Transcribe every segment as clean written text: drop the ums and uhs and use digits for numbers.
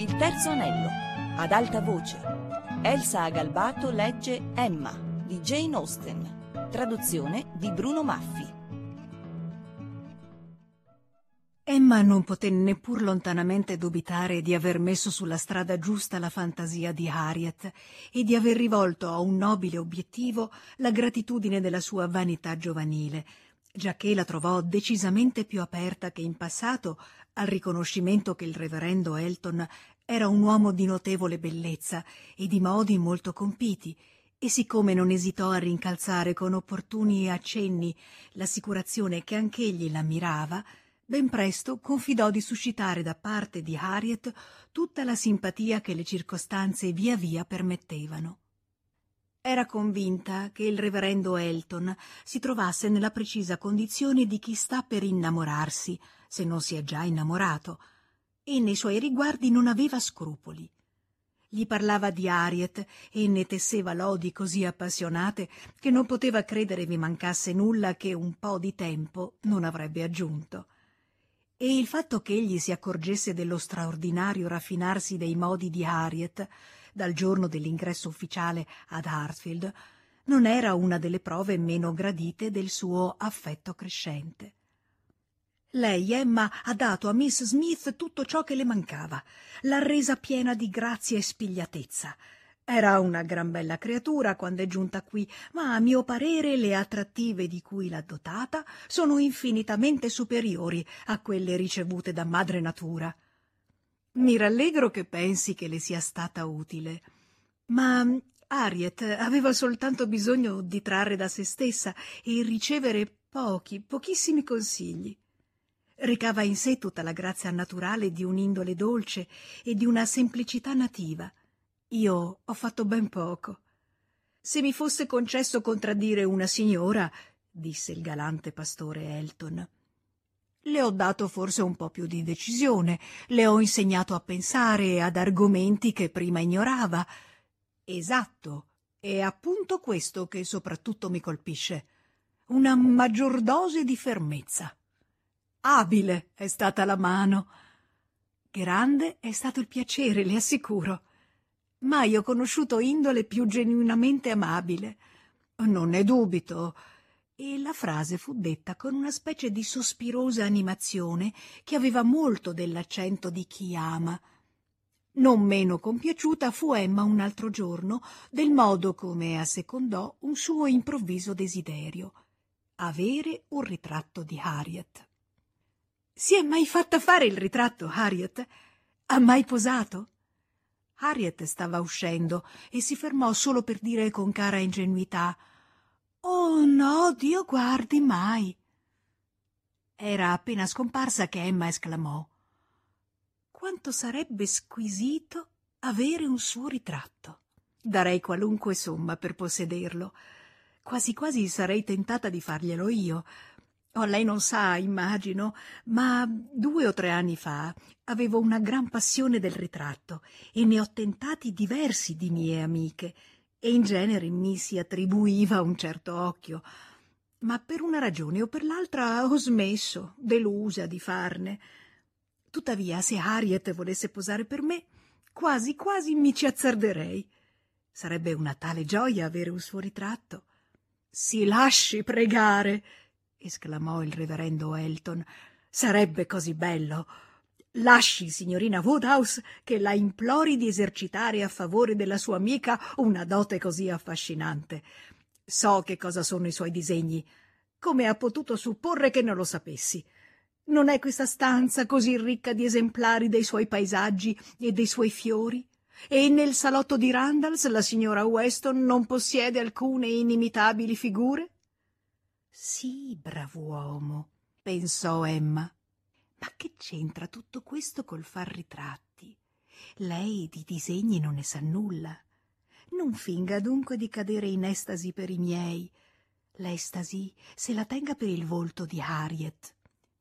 Il terzo anello, ad alta voce. Elsa Agalbato legge Emma, di Jane Austen. Traduzione di Bruno Maffi. Emma non poté neppur lontanamente dubitare di aver messo sulla strada giusta la fantasia di Harriet e di aver rivolto a un nobile obiettivo la gratitudine della sua vanità giovanile, giacché la trovò decisamente più aperta che in passato al riconoscimento che il reverendo Elton era un uomo di notevole bellezza e di modi molto compiti, e siccome non esitò a rincalzare con opportuni accenni l'assicurazione che anch'egli l'ammirava, ben presto confidò di suscitare da parte di Harriet tutta la simpatia che le circostanze via via permettevano. Era convinta che il reverendo Elton si trovasse nella precisa condizione di chi sta per innamorarsi, se non si è già innamorato, e nei suoi riguardi non aveva scrupoli. Gli parlava di Harriet e ne tesseva lodi così appassionate che non poteva credere vi mancasse nulla che un po' di tempo non avrebbe aggiunto. E il fatto che egli si accorgesse dello straordinario raffinarsi dei modi di Harriet dal giorno dell'ingresso ufficiale ad Hartfield non era una delle prove meno gradite del suo affetto crescente. Lei, Emma, ha dato a Miss Smith tutto ciò che le mancava, l'ha resa piena di grazia e spigliatezza. Era una gran bella creatura quando è giunta qui, ma a mio parere le attrattive di cui l'ha dotata sono infinitamente superiori a quelle ricevute da madre natura. Mi rallegro che pensi che le sia stata utile, ma Harriet aveva soltanto bisogno di trarre da se stessa e ricevere pochissimi consigli. Recava in sé tutta la grazia naturale di un'indole dolce e di una semplicità nativa. Io ho fatto ben poco. Se mi fosse concesso contraddire una signora, disse il galante pastore Elton, le ho dato forse un po' più di decisione, le ho insegnato a pensare ad argomenti che prima ignorava. Esatto, è appunto questo che soprattutto mi colpisce. Una maggior dose di fermezza. Abile è stata la mano. Grande è stato il piacere, le assicuro. Mai ho conosciuto indole più genuinamente amabile. Non ne dubito. E la frase fu detta con una specie di sospirosa animazione che aveva molto dell'accento di chi ama. Non meno compiaciuta fu Emma un altro giorno del modo come assecondò un suo improvviso desiderio: avere un ritratto di Harriet. Si è mai fatta fare il ritratto, Harriet? Ha mai posato? Harriet stava uscendo e si fermò solo per dire con cara ingenuità: «Oh no, Dio guardi, mai!» Era appena scomparsa che Emma esclamò: «Quanto sarebbe squisito avere un suo ritratto! Darei qualunque somma per possederlo. Quasi quasi sarei tentata di farglielo io. Oh, lei non sa, immagino, ma 2 o 3 anni fa avevo una gran passione del ritratto e ne ho tentati diversi di mie amiche, e in genere mi si attribuiva un certo occhio, ma per una ragione o per l'altra ho smesso, delusa, di farne. Tuttavia, se Harriet volesse posare per me, quasi quasi mi ci azzarderei. Sarebbe una tale gioia avere un suo ritratto. Si lasci pregare!» esclamò il reverendo Elton. «Sarebbe così bello. Lasci, signorina Woodhouse, che la implori di esercitare a favore della sua amica una dote così affascinante. So che cosa sono i suoi disegni. Come ha potuto supporre che non lo sapessi? Non è questa stanza così ricca di esemplari dei suoi paesaggi e dei suoi fiori? E nel salotto di Randalls la signora Weston non possiede alcune inimitabili figure?» «Sì, brav'uomo», pensò Emma. «Ma che c'entra tutto questo col far ritratti? Lei di disegni non ne sa nulla. Non finga dunque di cadere in estasi per i miei. L'estasi se la tenga per il volto di Harriet».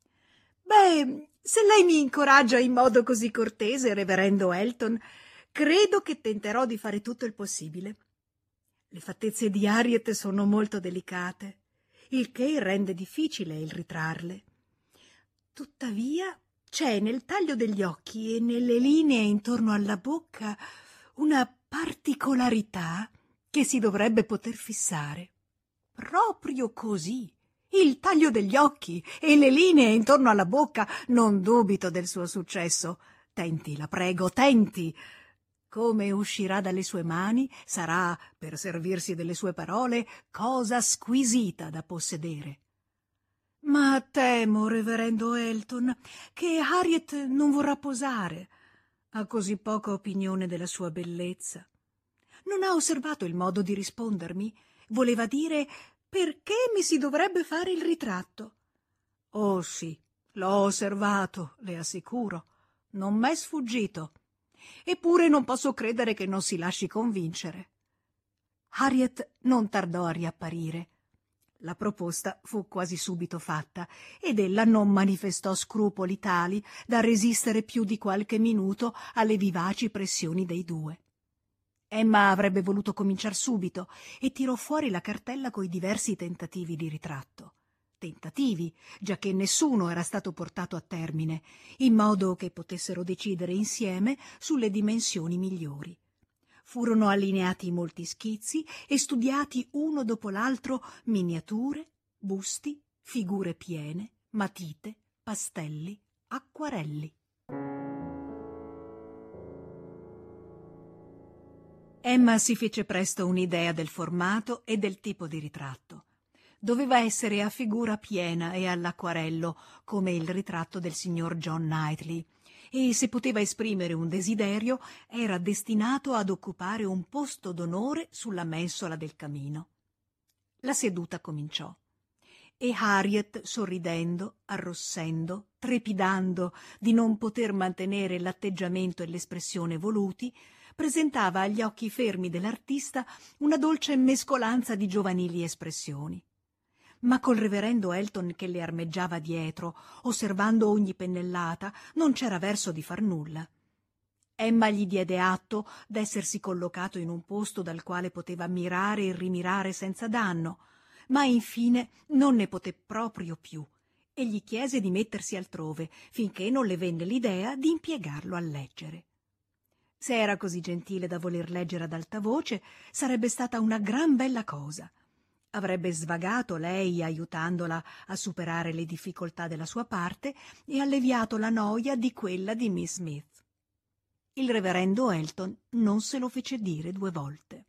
«Beh, se lei mi incoraggia in modo così cortese, reverendo Elton, credo che tenterò di fare tutto il possibile. Le fattezze di Harriet sono molto delicate, il che rende difficile il ritrarle. Tuttavia C'è nel taglio degli occhi e nelle linee intorno alla bocca una particolarità che si dovrebbe poter fissare. Proprio così. Il taglio degli occhi e le linee intorno alla bocca, non dubito del suo successo. Tenti, la prego, tenti. Come uscirà dalle sue mani sarà, per servirsi delle sue parole, cosa squisita da possedere. Ma temo, reverendo Elton, che Harriet non vorrà posare. Ha così poca opinione della sua bellezza. Non ha osservato il modo di rispondermi? Voleva dire: perché mi si dovrebbe fare il ritratto? Oh sì, l'ho osservato, le assicuro. Non m'è sfuggito. Eppure non posso credere che non si lasci convincere. Harriet non tardò a riapparire. La proposta fu quasi subito fatta ed ella non manifestò scrupoli tali da resistere più di qualche minuto alle vivaci pressioni dei due. Emma avrebbe voluto cominciar subito e tirò fuori la cartella coi diversi tentativi di ritratto. Tentativi, giacché nessuno era stato portato a termine, in modo che potessero decidere insieme sulle dimensioni migliori. Furono allineati molti schizzi e studiati uno dopo l'altro miniature, busti, figure piene, matite, pastelli, acquarelli. Emma si fece presto un'idea del formato e del tipo di ritratto. Doveva essere a figura piena e all'acquarello, come il ritratto del signor John Knightley, e se poteva esprimere un desiderio era destinato ad occupare un posto d'onore sulla mensola del camino. La seduta cominciò e Harriet, sorridendo, arrossendo, trepidando di non poter mantenere l'atteggiamento e l'espressione voluti, presentava agli occhi fermi dell'artista una dolce mescolanza di giovanili espressioni. Ma col reverendo Elton che le armeggiava dietro, osservando ogni pennellata, non c'era verso di far nulla. Emma gli diede atto d'essersi collocato in un posto dal quale poteva mirare e rimirare senza danno, ma infine non ne poté proprio più e gli chiese di mettersi altrove finché non le venne l'idea di impiegarlo a leggere. Se era così gentile da voler leggere ad alta voce, sarebbe stata una gran bella cosa. Avrebbe svagato lei aiutandola a superare le difficoltà della sua parte e alleviato la noia di quella di Miss Smith. Il reverendo Elton non se lo fece dire 2 volte.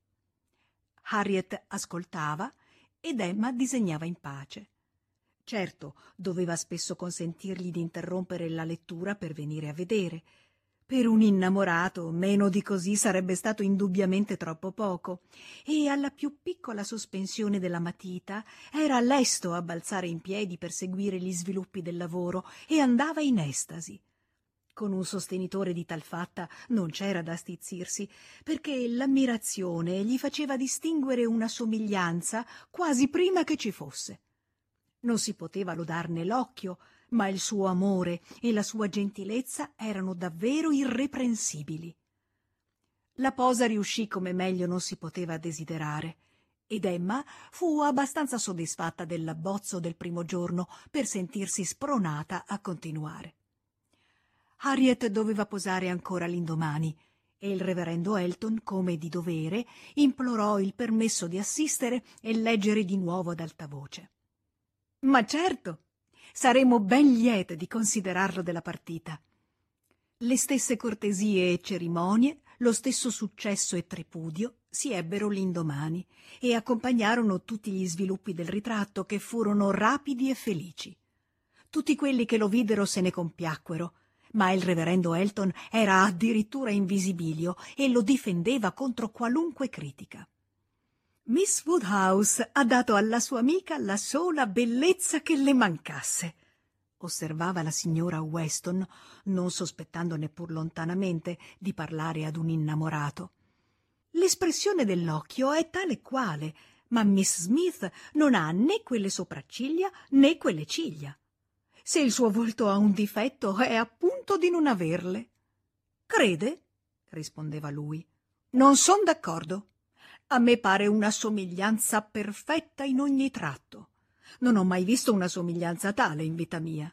Harriet ascoltava ed Emma disegnava in pace. Certo, doveva spesso consentirgli di interrompere la lettura per venire a vedere. Per un innamorato meno di così sarebbe stato indubbiamente troppo poco, e alla più piccola sospensione della matita era lesto a balzare in piedi per seguire gli sviluppi del lavoro e andava in estasi. Con un sostenitore di tal fatta non c'era da stizzirsi, perché l'ammirazione gli faceva distinguere una somiglianza quasi prima che ci fosse. Non si poteva lodarne l'occhio, ma il suo amore e la sua gentilezza erano davvero irreprensibili. La posa riuscì come meglio non si poteva desiderare, ed Emma fu abbastanza soddisfatta dell'abbozzo del primo giorno per sentirsi spronata a continuare. Harriet doveva posare ancora l'indomani, e il reverendo Elton, come di dovere, implorò il permesso di assistere e leggere di nuovo ad alta voce. «Ma certo! Saremo ben liete di considerarlo della partita». Le stesse cortesie e cerimonie, lo stesso successo e tripudio si ebbero l'indomani e accompagnarono tutti gli sviluppi del ritratto, che furono rapidi e felici. Tutti quelli che lo videro se ne compiacquero, ma il reverendo Elton era addirittura in visibilio e lo difendeva contro qualunque critica. «Miss Woodhouse ha dato alla sua amica la sola bellezza che le mancasse», osservava la signora Weston, non sospettando neppur lontanamente di parlare ad un innamorato. «L'espressione dell'occhio è tale quale, ma Miss Smith non ha né quelle sopracciglia né quelle ciglia. Se il suo volto ha un difetto è appunto di non averle». «Crede?» rispondeva lui. «Non son d'accordo. A me pare una somiglianza perfetta in ogni tratto. Non ho mai visto una somiglianza tale in vita mia.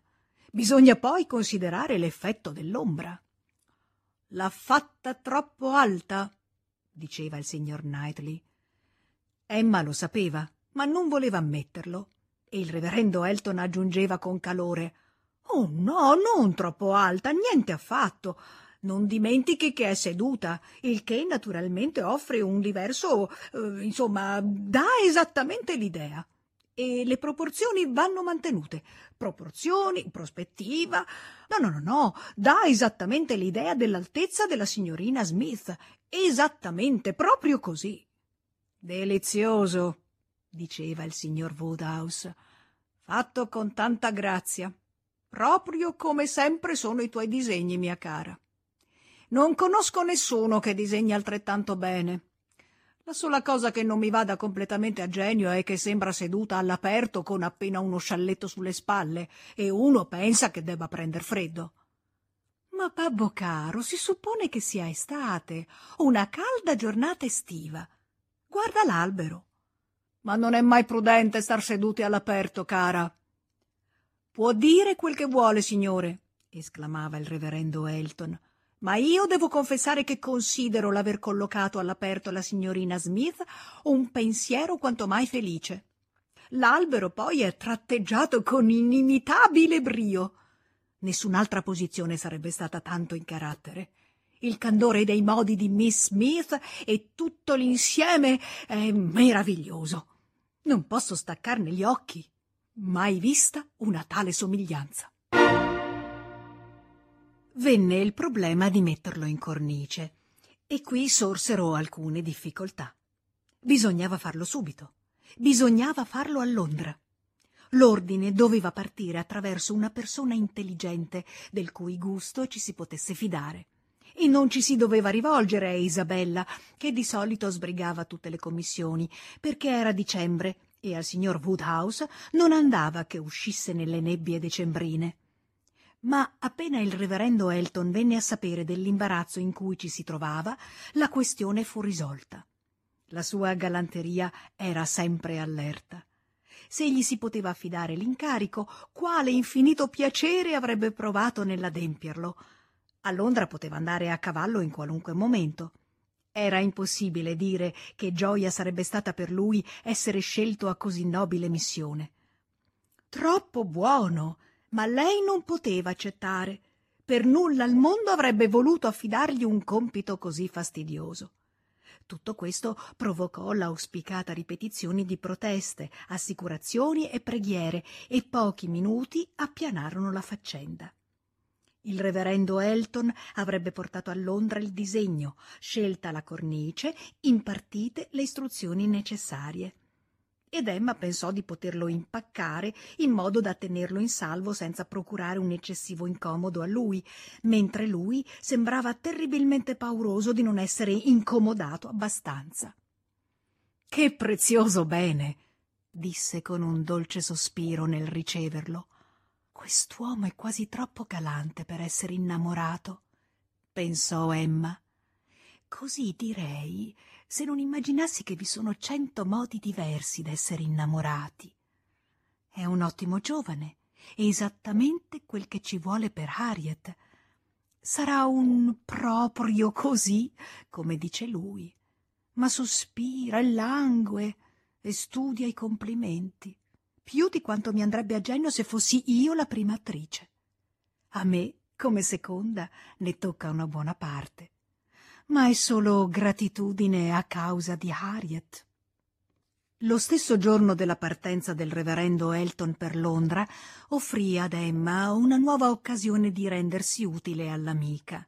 Bisogna poi considerare l'effetto dell'ombra. «L'ha fatta troppo alta», diceva il signor Knightley. Emma lo sapeva, ma non voleva ammetterlo, e il reverendo Elton aggiungeva con calore: «Oh no, non troppo alta, niente affatto. Non dimentichi che è seduta, il che naturalmente offre un diverso, insomma, dà esattamente l'idea. E le proporzioni vanno mantenute. Proporzioni, prospettiva. No, dà esattamente l'idea dell'altezza della signorina Smith. Esattamente, proprio così». «Delizioso», diceva il signor Woodhouse, «fatto con tanta grazia. Proprio come sempre sono i tuoi disegni, mia cara. Non conosco nessuno che disegni altrettanto bene. La sola cosa che non mi vada completamente a genio è che sembra seduta all'aperto con appena uno scialletto sulle spalle e uno pensa che debba prender freddo». «Ma babbo caro, si suppone che sia estate, una calda giornata estiva. Guarda l'albero». «Ma non è mai prudente star seduti all'aperto, cara». «Può dire quel che vuole, signore», esclamava il reverendo Elton, «ma io devo confessare che considero l'aver collocato all'aperto la signorina Smith un pensiero quanto mai felice. L'albero poi è tratteggiato con inimitabile brio. Nessun'altra posizione sarebbe stata tanto in carattere. Il candore dei modi di Miss Smith e tutto l'insieme è meraviglioso. Non posso staccarne gli occhi. Mai vista una tale somiglianza». Venne il problema di metterlo in cornice, e qui sorsero alcune difficoltà. Bisognava farlo subito. Bisognava farlo a Londra. L'ordine doveva partire attraverso una persona intelligente, del cui gusto ci si potesse fidare. E non ci si doveva rivolgere a Isabella, che di solito sbrigava tutte le commissioni, perché era dicembre e al signor Woodhouse non andava che uscisse nelle nebbie decembrine. Ma appena il reverendo Elton venne a sapere dell'imbarazzo in cui ci si trovava, la questione fu risolta. La sua galanteria era sempre allerta. Se gli si poteva affidare l'incarico, quale infinito piacere avrebbe provato nell'adempierlo. A Londra poteva andare a cavallo in qualunque momento. Era impossibile dire che gioia sarebbe stata per lui essere scelto a così nobile missione. Troppo buono, ma lei non poteva accettare. Per nulla al mondo avrebbe voluto affidargli un compito così fastidioso. Tutto questo provocò l'auspicata ripetizione di proteste, assicurazioni e preghiere, e pochi minuti appianarono la faccenda. Il reverendo Elton avrebbe portato a Londra il disegno, scelta la cornice, impartite le istruzioni necessarie. Ed Emma pensò di poterlo impaccare in modo da tenerlo in salvo senza procurare un eccessivo incomodo a lui, mentre lui sembrava terribilmente pauroso di non essere incomodato abbastanza. «Che prezioso bene!» disse con un dolce sospiro nel riceverlo. «Quest'uomo è quasi troppo galante per essere innamorato», pensò Emma. «Così direi se non immaginassi che vi sono 100 modi diversi d'essere innamorati. È un ottimo giovane, esattamente quel che ci vuole per Harriet. Sarà un proprio così, come dice lui, ma sospira e langue e studia i complimenti, più di quanto mi andrebbe a genio se fossi io la prima attrice. A me, come seconda, ne tocca una buona parte, ma è solo gratitudine a causa di Harriet». Lo stesso giorno della partenza del reverendo Elton per Londra offrì ad Emma una nuova occasione di rendersi utile all'amica.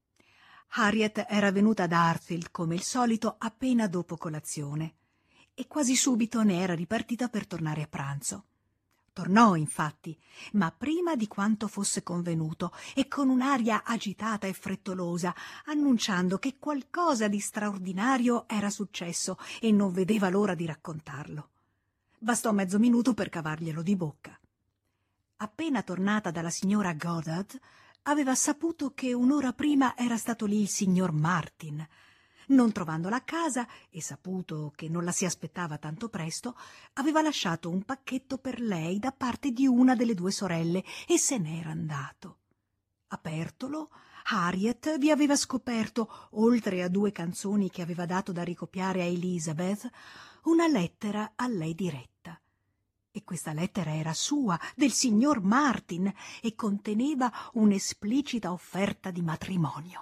Harriet era venuta ad Hartfield come il solito appena dopo colazione e quasi subito ne era ripartita per tornare a pranzo. Tornò, infatti, ma prima di quanto fosse convenuto e con un'aria agitata e frettolosa, annunciando che qualcosa di straordinario era successo e non vedeva l'ora di raccontarlo. Bastò mezzo minuto per cavarglielo di bocca. Appena tornata dalla signora Goddard, aveva saputo che un'ora prima era stato lì il signor Martin. Non trovandola a casa e saputo che non la si aspettava tanto presto, aveva lasciato un pacchetto per lei da parte di una delle due sorelle e se n'era andato. Apertolo, Harriet vi aveva scoperto, oltre a 2 canzoni che aveva dato da ricopiare a Elizabeth, una lettera a lei diretta. E questa lettera era sua, del signor Martin, e conteneva un'esplicita offerta di matrimonio.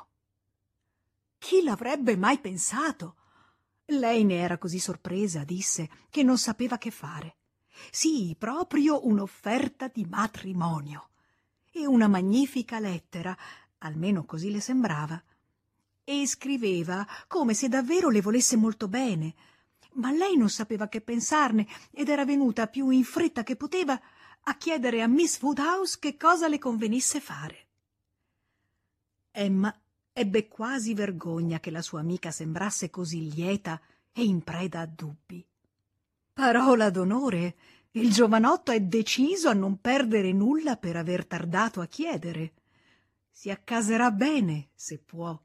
Chi l'avrebbe mai pensato? Lei ne era così sorpresa, disse, che non sapeva che fare. Sì, proprio un'offerta di matrimonio. E una magnifica lettera, almeno così le sembrava. E scriveva come se davvero le volesse molto bene. Ma lei non sapeva che pensarne ed era venuta più in fretta che poteva a chiedere a Miss Woodhouse che cosa le convenisse fare. Emma ebbe quasi vergogna che la sua amica sembrasse così lieta e in preda a dubbi. Parola d'onore, il giovanotto è deciso a non perdere nulla per aver tardato a chiedere. Si accaserà bene, se può.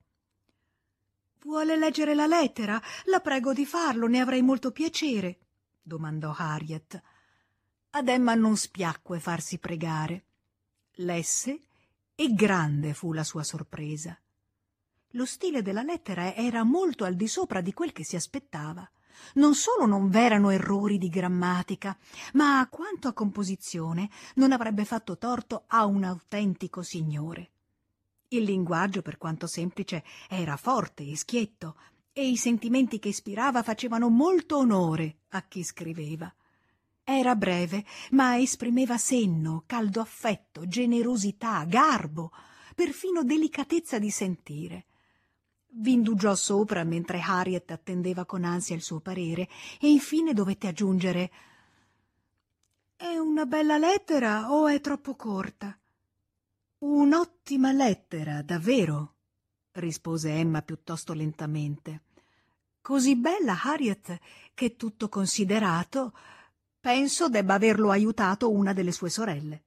«Vuole leggere la lettera? La prego di farlo, ne avrei molto piacere», domandò Harriet. Ad Emma non spiacque farsi pregare. Lesse e grande fu la sua sorpresa. Lo stile della lettera era molto al di sopra di quel che si aspettava. Non solo non v'erano errori di grammatica, ma quanto a composizione non avrebbe fatto torto a un autentico signore. Il linguaggio, per quanto semplice, era forte e schietto, e i sentimenti che ispirava facevano molto onore a chi scriveva. Era breve, ma esprimeva senno, caldo affetto, generosità, garbo, perfino delicatezza di sentire. V'indugiò sopra mentre Harriet attendeva con ansia il suo parere e infine dovette aggiungere: «È una bella lettera o è troppo corta?» «Un'ottima lettera, davvero», rispose Emma piuttosto lentamente. «Così bella, Harriet, che tutto considerato penso debba averlo aiutato una delle sue sorelle».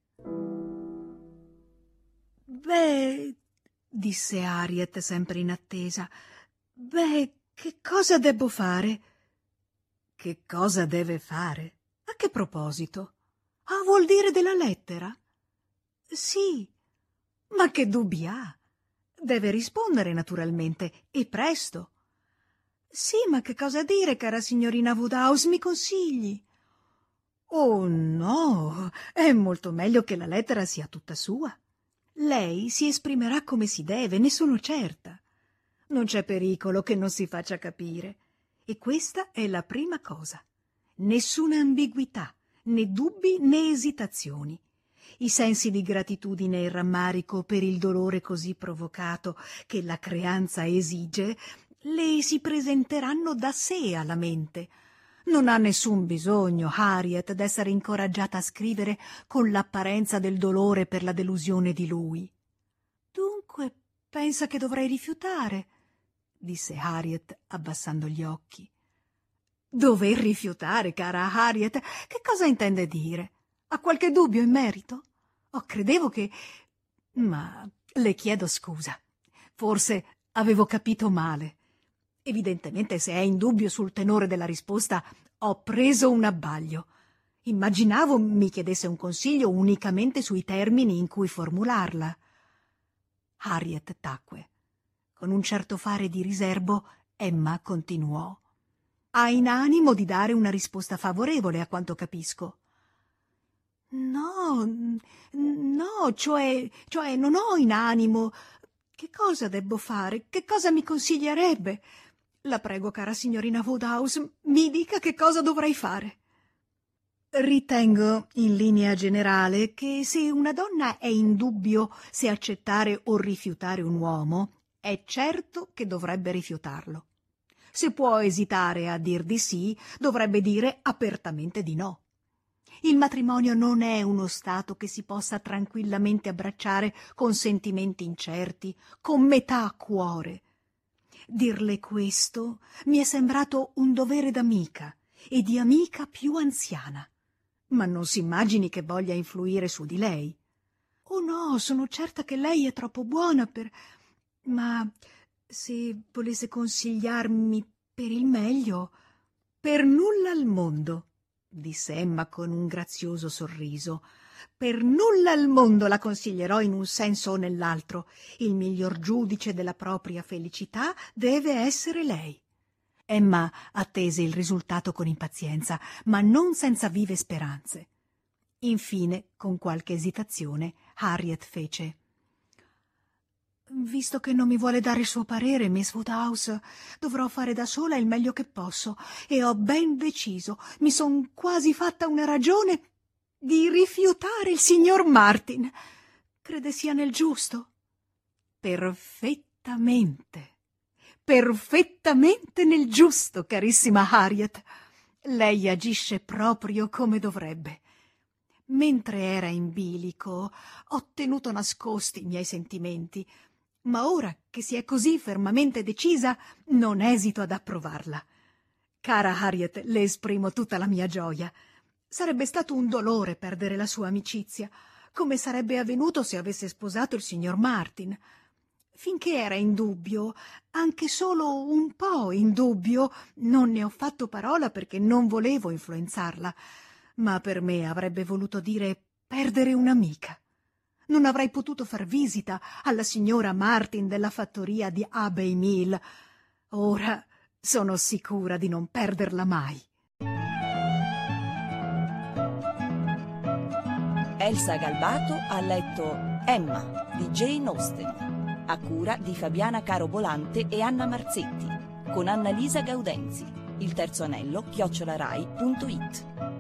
«Beh», disse Harriet, sempre in attesa, «beh, che cosa debbo fare?» «Che cosa deve fare? A che proposito?» «Ah, vuol dire della lettera?» «Sì». «Ma che dubbi ha? Deve rispondere, naturalmente, e presto». «Sì, ma che cosa dire, cara signorina Woodhouse, mi consigli?» «Oh, no, è molto meglio che la lettera sia tutta sua. Lei si esprimerà come si deve, ne sono certa. Non c'è pericolo che non si faccia capire. E questa è la prima cosa. Nessuna ambiguità, né dubbi né esitazioni. I sensi di gratitudine e rammarico per il dolore così provocato che la creanza esige le si presenteranno da sé alla mente. Non ha nessun bisogno, Harriet, d'essere incoraggiata a scrivere con l'apparenza del dolore per la delusione di lui». «Dunque pensa che dovrei rifiutare?» disse Harriet abbassando gli occhi. «Dover rifiutare, cara Harriet? Che cosa intende dire? Ha qualche dubbio in merito? Oh, credevo che... Ma le chiedo scusa. Forse avevo capito male. Evidentemente, se è in dubbio sul tenore della risposta, ho preso un abbaglio. Immaginavo mi chiedesse un consiglio unicamente sui termini in cui formularla». Harriet tacque. Con un certo fare di riserbo, Emma continuò: «Ha in animo di dare una risposta favorevole, a quanto capisco?» «No, no, cioè non ho in animo. Che cosa debbo fare? Che cosa mi consiglierebbe? La prego, cara signorina Woodhouse, mi dica che cosa dovrei fare». «Ritengo, in linea generale, che se una donna è in dubbio se accettare o rifiutare un uomo, è certo che dovrebbe rifiutarlo. Se può esitare a dir di sì, dovrebbe dire apertamente di no. Il matrimonio non è uno stato che si possa tranquillamente abbracciare con sentimenti incerti, con metà cuore. Dirle questo mi è sembrato un dovere d'amica e di amica più anziana. Ma non si immagini che voglia influire su di lei. Oh no, sono certa che lei è troppo buona per... Ma Se volesse consigliarmi per il meglio, per nulla al mondo, disse Emma con un grazioso sorriso. Per nulla al mondo la consiglierò in un senso o nell'altro. Il miglior giudice della propria felicità deve essere lei. Emma attese il risultato con impazienza, ma non senza vive speranze. Infine, con qualche esitazione, Harriet fece: «Visto che non mi vuole dare il suo parere, Miss Woodhouse, dovrò fare da sola il meglio che posso, e ho ben deciso, mi son quasi fatta una ragione di rifiutare il signor Martin. Crede sia nel giusto?» «Perfettamente, perfettamente nel giusto, carissima Harriet. Lei agisce proprio come dovrebbe. Mentre era in bilico, ho tenuto nascosti i miei sentimenti, ma ora che si è così fermamente decisa, non esito ad approvarla. Cara Harriet, le esprimo tutta la mia gioia. Sarebbe stato un dolore perdere la sua amicizia, come sarebbe avvenuto se avesse sposato il signor Martin. Finché era in dubbio, anche solo un po' in dubbio, non ne ho fatto parola perché non volevo influenzarla, ma per me avrebbe voluto dire perdere un'amica. Non avrei potuto far visita alla signora Martin della fattoria di Abbey Mill. Ora sono sicura di non perderla mai. Elsa Galbato ha letto Emma di Jane Austen, a cura di Fabiana Carobolante e Anna Marzetti, con Annalisa Gaudenzi. Il terzo anello @rai.it.